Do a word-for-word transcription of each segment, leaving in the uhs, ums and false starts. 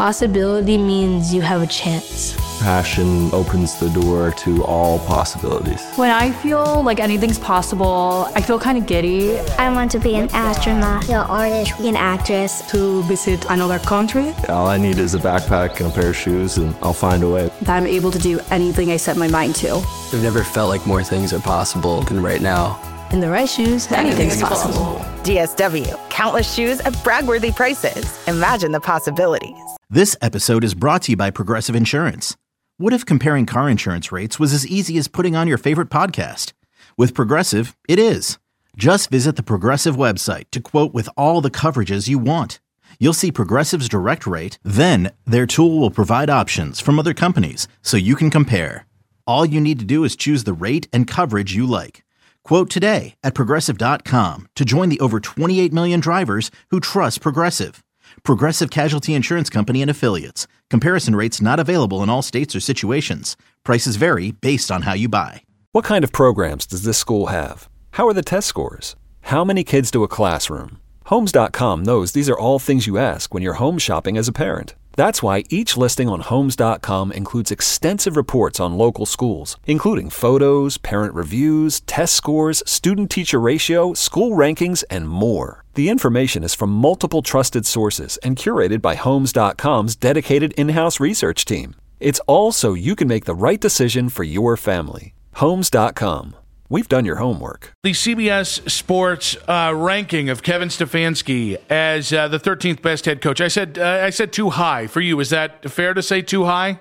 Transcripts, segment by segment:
Possibility means you have a chance. Passion opens the door to all possibilities. When I feel like anything's possible, I feel kind of giddy. I want to be an astronaut, an artist, an actress. To visit another country. All I need is a backpack and a pair of shoes, and I'll find a way. That I'm able to do anything I set my mind to. I've never felt like more things are possible than right now. In the right shoes, anything's, anything's possible. possible. D S W. Countless shoes at brag-worthy prices. Imagine the possibilities. This episode is brought to you by Progressive Insurance. What if comparing car insurance rates was as easy as putting on your favorite podcast? With Progressive, it is. Just visit the Progressive website to quote with all the coverages you want. You'll see Progressive's direct rate, then their tool will provide options from other companies so you can compare. All you need to do is choose the rate and coverage you like. Quote today at Progressive dot com to join the over twenty-eight million drivers who trust Progressive. Progressive Casualty Insurance Company and Affiliates. Comparison rates not available in all states or situations. Prices vary based on how you buy. What kind of programs does this school have? How are the test scores? How many kids do a classroom? Homes dot com knows these are all things you ask when you're home shopping as a parent. That's why each listing on Homes dot com includes extensive reports on local schools, including photos, parent reviews, test scores, student-teacher ratio, school rankings, and more. The information is from multiple trusted sources and curated by Homes dot com's dedicated in-house research team. It's all so you can make the right decision for your family. Homes dot com. We've done your homework. The C B S Sports uh, ranking of Kevin Stefanski as uh, the thirteenth best head coach. I said uh, I said too high for you. Is that fair to say too high?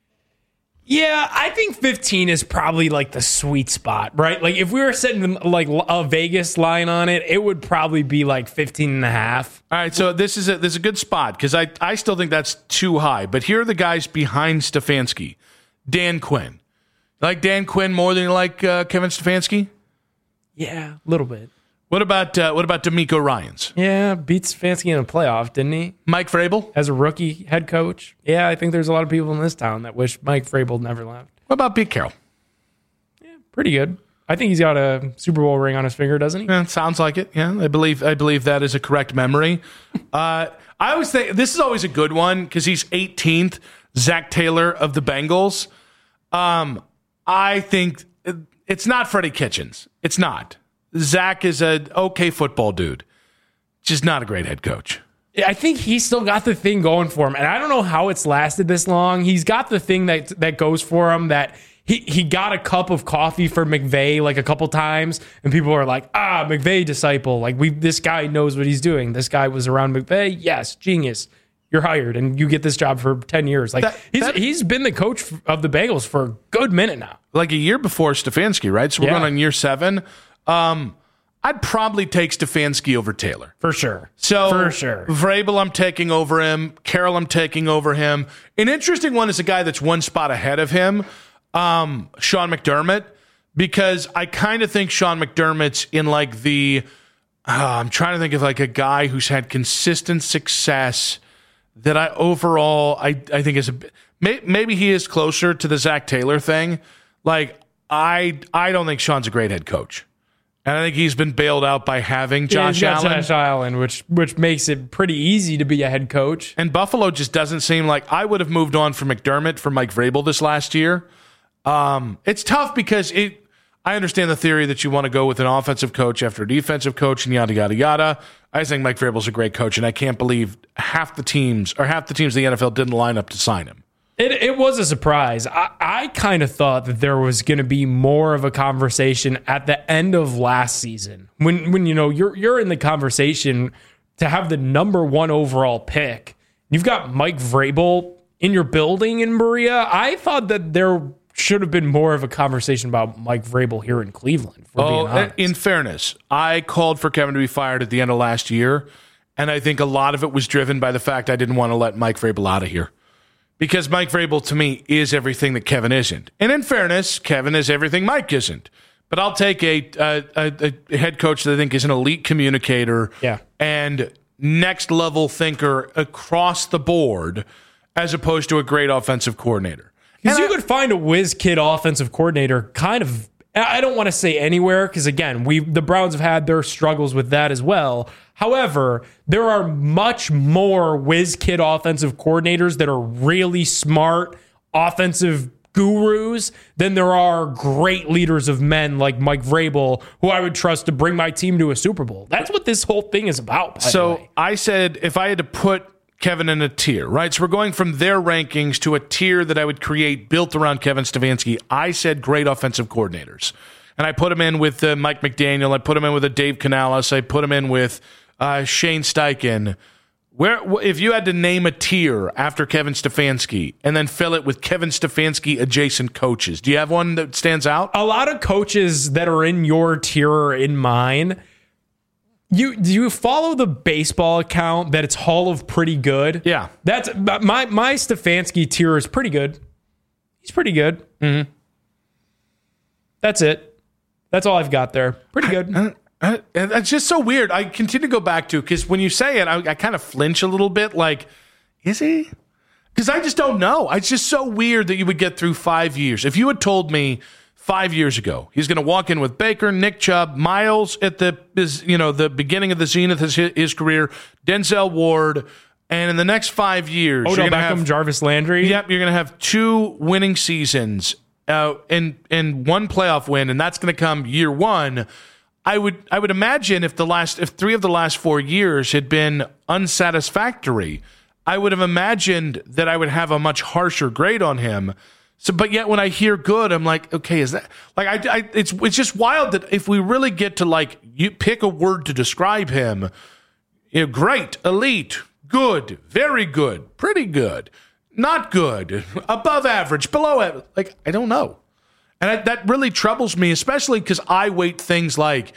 Yeah, I think fifteen is probably like the sweet spot, right? Like if we were setting like a Vegas line on it, it would probably be like fifteen and a half. All right, so this is a, this is a good spot because I, I still think that's too high. But here are the guys behind Stefanski. Dan Quinn. Like Dan Quinn more than you like uh, Kevin Stefanski? Yeah, a little bit. What about uh, what about D'Amico Ryans? Yeah, beat Stefanski in a playoff, didn't he? Mike Vrabel? As a rookie head coach? Yeah, I think there's a lot of people in this town that wish Mike Vrabel never left. What about Pete Carroll? Yeah, pretty good. I think he's got a Super Bowl ring on his finger, doesn't he? Yeah, it sounds like it. Yeah, I believe I believe that is a correct memory. uh, I always think this is always a good one because he's eighteenth. Zach Taylor of the Bengals. Um, I think it's not Freddie Kitchens. It's not. Zach is an okay football dude. Just not a great head coach. I think he's still got the thing going for him. And I don't know how it's lasted this long. He's got the thing that that goes for him that he, he got a cup of coffee for McVay like a couple times. And people are like, ah, McVay disciple. Like we, this guy knows what he's doing. This guy was around McVay. Yes, genius. You're hired and you get this job for ten years. Like that, he's that, he's been the coach of the Bengals for a good minute now. Like a year before Stefanski, right? So we're yeah. going on year seven. Um, I'd probably take Stefanski over Taylor. For sure. So for sure. Vrabel, I'm taking over him. Carroll, I'm taking over him. An interesting one is a guy that's one spot ahead of him, um, Sean McDermott, because I kind of think Sean McDermott's in like the, uh, I'm trying to think of like a guy who's had consistent success that I overall, I, I think is a may, maybe he is closer to the Zach Taylor thing. Like, I I don't think Sean's a great head coach. And I think he's been bailed out by having Josh yeah, Allen. Josh Allen, which which makes it pretty easy to be a head coach. And Buffalo just doesn't seem like I would have moved on from McDermott for Mike Vrabel this last year. Um, it's tough because it. I understand the theory that you want to go with an offensive coach after a defensive coach and yada, yada, yada. I think Mike Vrabel's a great coach, and I can't believe half the teams or half the teams in the N F L didn't line up to sign him. It, it was a surprise. I, I kind of thought that there was going to be more of a conversation at the end of last season when, when you know you're you're in the conversation to have the number one overall pick. You've got Mike Vrabel in your building in Berea. I thought that there should have been more of a conversation about Mike Vrabel here in Cleveland. For oh, being honest. In fairness, I called for Kevin to be fired at the end of last year, and I think a lot of it was driven by the fact I didn't want to let Mike Vrabel out of here. Because Mike Vrabel, to me, is everything that Kevin isn't. And in fairness, Kevin is everything Mike isn't. But I'll take a, a, a, a head coach that I think is an elite communicator yeah. and next-level thinker across the board as opposed to a great offensive coordinator. Because you I, could find a whiz kid offensive coordinator kind of I don't want to say anywhere because, again, we the Browns have had their struggles with that as well. However, there are much more whiz kid offensive coordinators that are really smart offensive gurus than there are great leaders of men like Mike Vrabel, who I would trust to bring my team to a Super Bowl. That's what this whole thing is about. By so the way. I said if I had to put Kevin in a tier, right? So we're going from their rankings to a tier that I would create built around Kevin Stefanski. I said great offensive coordinators. And I put him in with uh, Mike McDaniel. I put him in with a Dave Canales. I put him in with uh, Shane Steichen. Where, if you had to name a tier after Kevin Stefanski and then fill it with Kevin Stefanski adjacent coaches, do you have one that stands out? A lot of coaches that are in your tier are in mine. You do you follow the baseball account that it's Hall of Pretty Good? Yeah, that's my my Stefanski tier is pretty good. He's pretty good. Mm-hmm. That's it. That's all I've got there. Pretty good. I, I, it's just so weird. I continue to go back to because when you say it, I, I kind of flinch a little bit. Like, is he? Because I just don't know. It's just so weird that you would get through five years. If you had told me five years ago he's going to walk in with Baker, Nick Chubb, Miles at the is you know the beginning of the zenith of his, his career, Denzel Ward, and in the next five years, Odell you're gonna Beckham, have, Jarvis Landry. Yep, you're going to have two winning seasons uh, and and one playoff win, and that's going to come year one. I would I would imagine if the last if three of the last four years had been unsatisfactory, I would have imagined that I would have a much harsher grade on him. So, but yet when I hear good, I'm like, okay, is that like I, I? It's it's just wild that if we really get to like you pick a word to describe him, you know, great, elite, good, very good, pretty good, not good, above average, below average. Like I don't know, and I, that really troubles me, especially because I weight things like,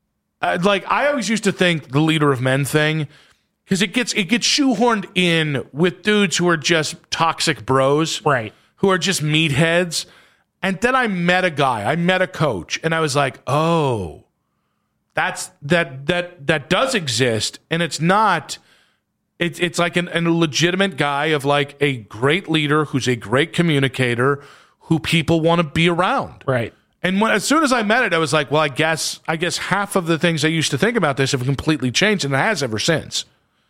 uh, like I always used to think the leader of men thing. Because it gets it gets shoehorned in with dudes who are just toxic bros, right? Who are just meatheads. And then I met a guy, I met a coach, and I was like, oh, that's that that that does exist, and it's not. It's it's like an, a legitimate guy of like a great leader who's a great communicator who people want to be around, right? And when, as soon as I met it, I was like, well, I guess I guess half of the things I used to think about this have completely changed, and it has ever since.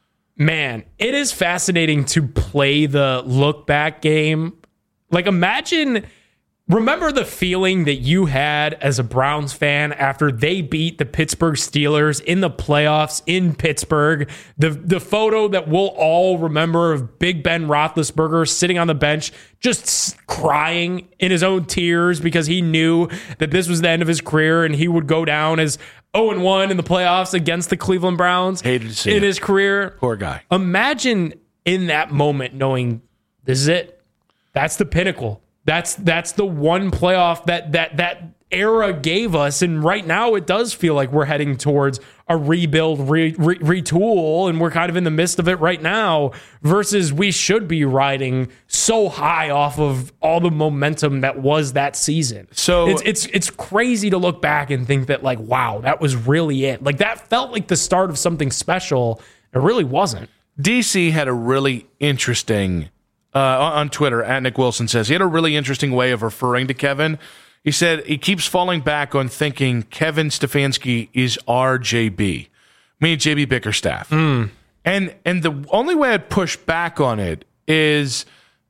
Man, it is fascinating to play the look back game. Like, imagine, remember the feeling that you had as a Browns fan after they beat the Pittsburgh Steelers in the playoffs in Pittsburgh. The the photo that we'll all remember of Big Ben Roethlisberger sitting on the bench, just crying in his own tears because he knew that this was the end of his career and he would go down as oh and one in the playoffs against the Cleveland Browns. Hated to see in it. his career. Poor guy. Imagine in that moment knowing this is it. That's the pinnacle. That's that's the one playoff that that that era gave us. And right now it does feel like we're heading towards a rebuild, re, re, retool, and we're kind of in the midst of it right now versus we should be riding so high off of all the momentum that was that season. So it's it's it's crazy to look back and think that like, wow, that was really it. Like that felt like the start of something special. It really wasn't. D C had a really interesting Uh, on Twitter, at Nick Wilson says, he had a really interesting way of referring to Kevin. He said he keeps falling back on thinking Kevin Stefanski is our J B, meaning J B Bickerstaff. Mm. And and the only way I'd push back on it is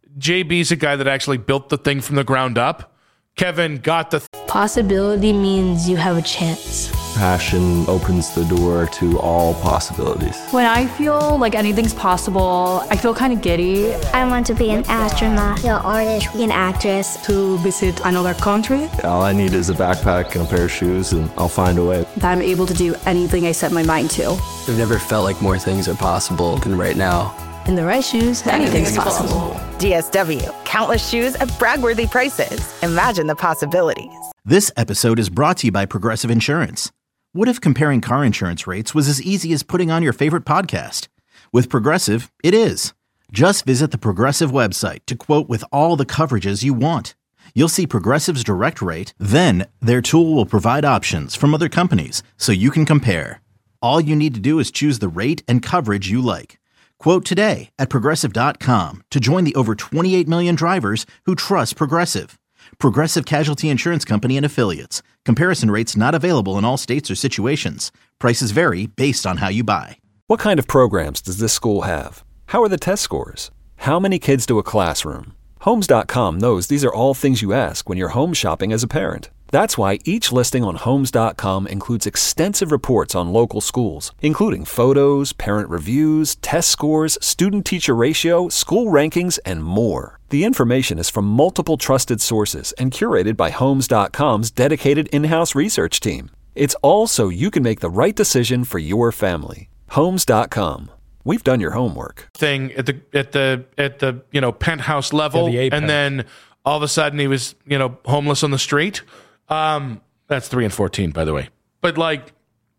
J B's a guy that actually built the thing from the ground up. Kevin got the... Th- Possibility means you have a chance. Passion opens the door to all possibilities. When I feel like anything's possible, I feel kind of giddy. I want to be an astronaut, an artist, an actress. To visit another country. All I need is a backpack and a pair of shoes, and I'll find a way. That I'm able to do anything I set my mind to. I've never felt like more things are possible than right now. In the right shoes, anything's possible. D S W. Countless shoes at brag-worthy prices. Imagine the possibilities. This episode is brought to you by Progressive Insurance. What if comparing car insurance rates was as easy as putting on your favorite podcast? With Progressive, it is. Just visit the Progressive website to quote with all the coverages you want. You'll see Progressive's direct rate, then their tool will provide options from other companies so you can compare. All you need to do is choose the rate and coverage you like. Quote today at Progressive dot com to join the over twenty-eight million drivers who trust Progressive. Progressive Casualty Insurance Company and Affiliates. Comparison rates not available in all states or situations. Prices vary based on how you buy. What kind of programs does this school have? How are the test scores? How many kids do a classroom? Homes dot com knows these are all things you ask when you're home shopping as a parent. That's why each listing on Homes dot com includes extensive reports on local schools, including photos, parent reviews, test scores, student-teacher ratio, school rankings, and more. The information is from multiple trusted sources and curated by Homes dot com's dedicated in-house research team. It's all so you can make the right decision for your family. Homes dot com. We've done your homework. Thing at the at the at the you know penthouse level, Yeah, the and then all of a sudden he was you know homeless on the street. Um, that's three and fourteen, by the way. But like,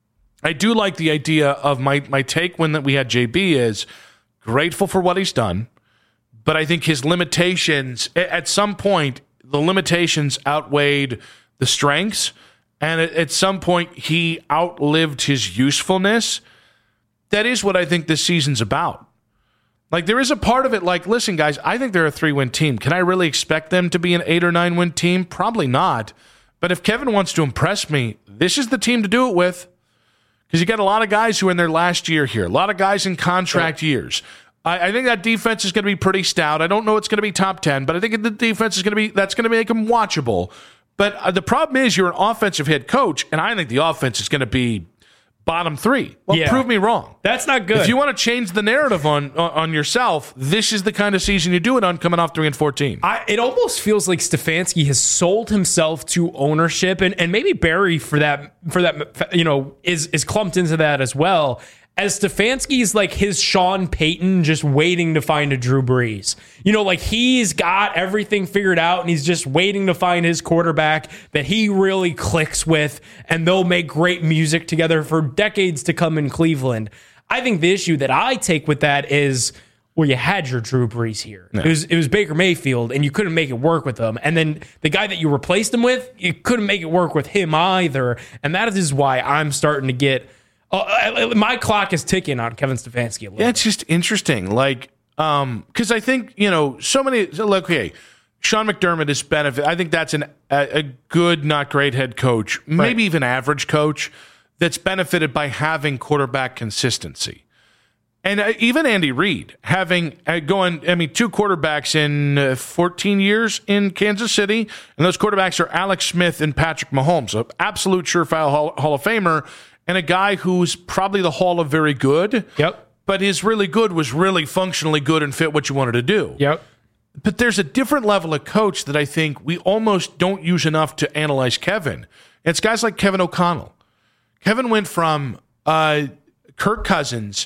I do like the idea of my my take when that we had J B is grateful for what he's done, but I think his limitations at some point the limitations outweighed the strengths, and at, at some point he outlived his usefulness. That is what I think this season's about. Like, there is a part of it like, listen, guys, I think they're a three-win team. Can I really expect them to be an eight or nine-win team? Probably not. But if Kevin wants to impress me, this is the team to do it with. Because you got a lot of guys who are in their last year here, a lot of guys in contract years. I, I think that defense is going to be pretty stout. I don't know it's going to be top ten, but I think the defense is going to be, that's going to make them watchable. But uh, the problem is you're an offensive head coach, and I think the offense is going to be bottom three. Well, Yeah. prove me wrong. That's not good. If you want to change the narrative on on yourself, this is the kind of season you do it on, coming off three and fourteen. I, it almost feels like Stefanski has sold himself to ownership, and, and maybe Barry for that for that you know is is clumped into that as well. As Stefanski's like his Sean Payton just waiting to find a Drew Brees. You know, like he's got everything figured out and he's just waiting to find his quarterback that he really clicks with, and they'll make great music together for decades to come in Cleveland. I think the issue that I take with that is, well, you had your Drew Brees here. Yeah. It was it was Baker Mayfield, and you couldn't make it work with him. And then the guy that you replaced him with, you couldn't make it work with him either. And that is why I'm starting to get... Uh, my clock is ticking on Kevin Stefanski a little. Yeah, it's just interesting. Like, um, because I think, you know, so many, look, okay, Sean McDermott is benefit. I think that's an, a, a good, not great head coach, maybe right. even average coach that's benefited by having quarterback consistency. And uh, even Andy Reid having uh, going, I mean, two quarterbacks in uh, fourteen years in Kansas City, and those quarterbacks are Alex Smith and Patrick Mahomes, an absolute surefire Hall, Hall of Famer. And a guy who's probably the Hall of very good. Yep. But his really good was really functionally good and fit what you wanted to do. Yep. But there's a different level of coach that I think we almost don't use enough to analyze Kevin. It's guys like Kevin O'Connell. Kevin went from uh, Kirk Cousins,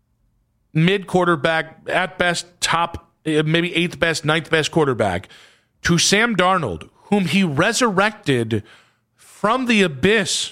mid quarterback, at best top, maybe eighth best, ninth best quarterback, to Sam Darnold, whom he resurrected from the abyss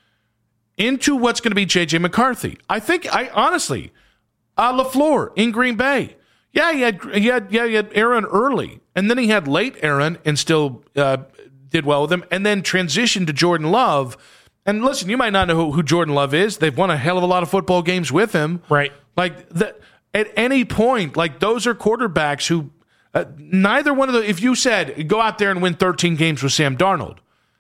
into what's going to be J J McCarthy. I think, I honestly, uh, LaFleur in Green Bay. Yeah, he had, he had, yeah, he had Aaron early, and then he had late Aaron and still uh, did well with him, and then transitioned to Jordan Love. And listen, you might not know who, who Jordan Love is. They've won a hell of a lot of football games with him. Right. Like, the, at any point, like, those are quarterbacks who, uh, neither one of the, if you said, go out there and win thirteen games with Sam Darnold,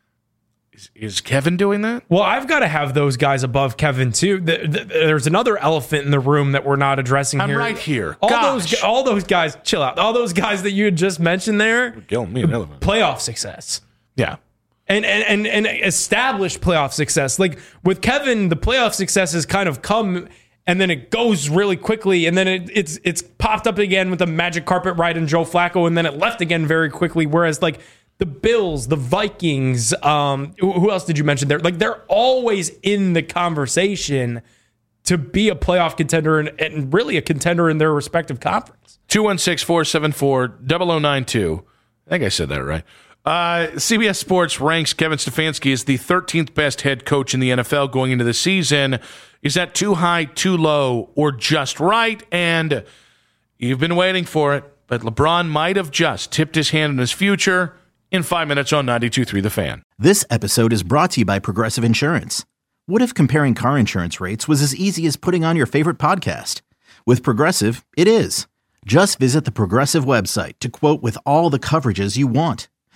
Is, is Kevin doing that? Well, I've got to have those guys above Kevin too. The, the, there's another elephant in the room that we're not addressing I'm here. right here. All Gosh. those, all those guys, chill out. All those guys that you had just mentioned there, Killing me an elephant. Playoff success. Yeah, and and and, and established playoff success. Like with Kevin, the playoff success has kind of come, and then it goes really quickly, and then it, it's it's popped up again with the magic carpet ride and Joe Flacco, and then it left again very quickly. Whereas like the Bills, the Vikings, um, who else did you mention there? Like they're always in the conversation to be a playoff contender and, and really a contender in their respective conference. two one six, four seven four, zero zero nine two. I think I said that right. Uh, C B S Sports ranks Kevin Stefanski as the thirteenth best head coach in the N F L going into the season. Is that too high, too low, or just right? And you've been waiting for it, but LeBron might have just tipped his hand on his future. In five minutes on ninety-two point three The Fan. This episode is brought to you by Progressive Insurance. What if comparing car insurance rates was as easy as putting on your favorite podcast? With Progressive, it is. Just visit the Progressive website to quote with all the coverages you want.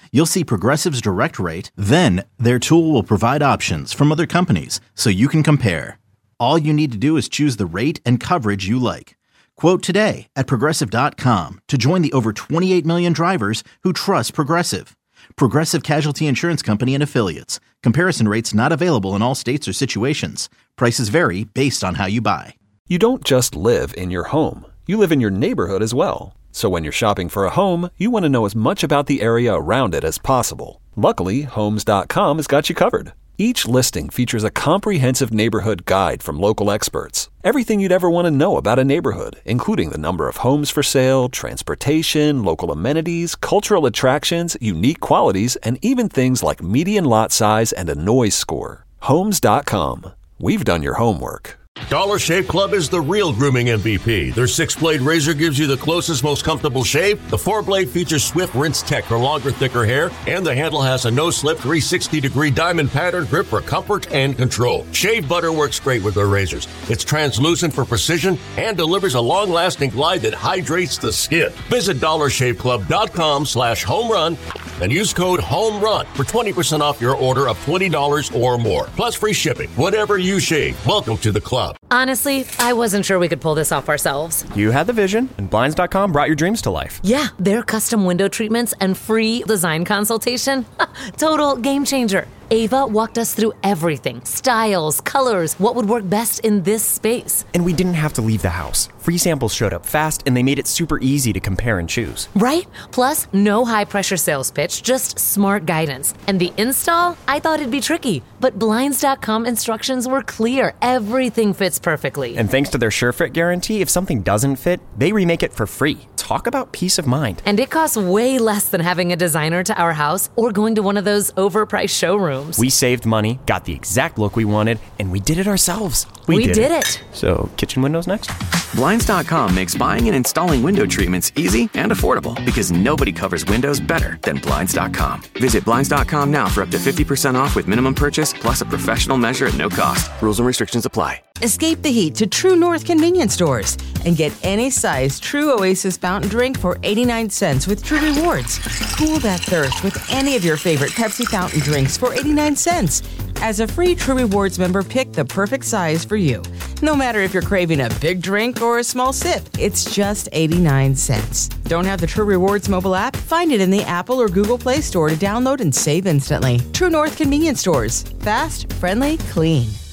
You'll see Progressive's direct rate, then their tool will provide options from other companies so you can compare. All you need to do is choose the rate and coverage you like. Quote today at Progressive dot com to join the over twenty-eight million drivers who trust Progressive. Progressive Casualty Insurance Company and Affiliates. Comparison rates not available in all states or situations. Prices vary based on how you buy. You don't just live in your home. You live in your neighborhood as well. So when you're shopping for a home, you want to know as much about the area around it as possible. Luckily, Homes dot com has got you covered. Each listing features a comprehensive neighborhood guide from local experts. Everything you'd ever want to know about a neighborhood, including the number of homes for sale, transportation, local amenities, cultural attractions, unique qualities, and even things like median lot size and a noise score. Homes dot com. We've done your homework. Dollar Shave Club is the real grooming M V P. Their six-blade razor gives you the closest, most comfortable shave. The four-blade features Swift Rinse Tech for longer, thicker hair. And the handle has a no-slip three hundred sixty degree diamond pattern grip for comfort and control. Shave butter works great with their razors. It's translucent for precision and delivers a long-lasting glide that hydrates the skin. Visit dollar shave club dot com slash home run and use code HOMERUN for twenty percent off your order of twenty dollars or more. Plus free shipping. Whatever you shave, welcome to the club. Honestly, I wasn't sure we could pull this off ourselves. You had the vision, and Blinds dot com brought your dreams to life. Yeah, their custom window treatments and free design consultation. Total game changer. Ava walked us through everything. Styles, colors, what would work best in this space. And we didn't have to leave the house. Free samples showed up fast, and they made it super easy to compare and choose. Right? Plus, no high-pressure sales pitch, just smart guidance. And the install? I thought it'd be tricky, but Blinds dot com instructions were clear. Everything fits perfectly. And thanks to their SureFit guarantee, if something doesn't fit, they remake it for free. Talk about peace of mind. And it costs way less than having a designer to our house or going to one of those overpriced showrooms. We saved money, got the exact look we wanted, and we did it ourselves. We, we did, did it. it. So, kitchen windows next? Blinds dot com makes buying and installing window treatments easy and affordable because nobody covers windows better than Blinds dot com. Visit Blinds dot com now for up to fifty percent off with minimum purchase plus a professional measure at no cost. Rules and restrictions apply. Escape the heat to True North convenience stores and get any size True Oasis fountain drink for eighty-nine cents with True Rewards. Cool that thirst with any of your favorite Pepsi fountain drinks for eighty-nine cents. As a free True Rewards member, pick the perfect size for you. No matter if you're craving a big drink or a small sip, it's just eighty-nine cents. Don't have the True Rewards mobile app? Find it in the Apple or Google Play Store to download and save instantly. True North convenience stores. Fast, friendly, clean.